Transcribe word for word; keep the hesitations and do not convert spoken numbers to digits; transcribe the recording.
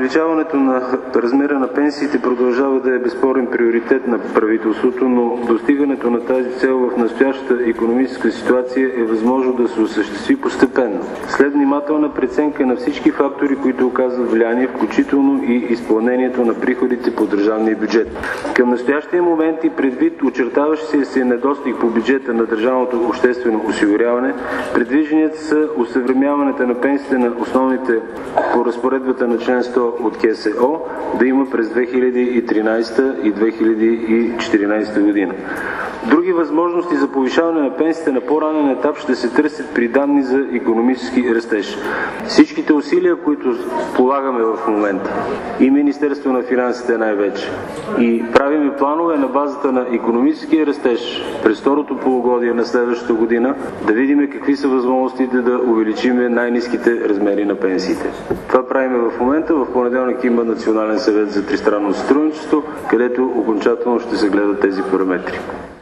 Увеличаването на размера на пенсиите продължава да е безспорен приоритет на правителството, но достигането на тази цел в настоящата икономическа ситуация е възможно да се осъществи постепенно, след внимателна преценка на всички фактори, които оказват влияние, включително и изпълнението на приходите по държавния бюджет. Към настоящия момент и предвид очертаващия се недостиг по бюджета на държавното обществено осигуряване, предвижданията са осъвременяването на пенсиите на основните по разпоредбата на член сто от КСО да има през две хиляди и тринадесета и две хиляди и четиринадесета година. Други възможности за повишаване на пенсиите на по-ранен етап ще се търсят при данни за икономически растеж. Всичките усилия, които полагаме в момента, и Министерство на финансите най-вече, и правиме планове на базата на икономическия растеж през второто полугодие на следващата година, да видим какви са възможностите да увеличим най-ниските размери на пенсиите. Това правиме в момента. В понеделник има Национален съвет за тристранно сътрудничество, където окончателно ще се гледат тези параметри.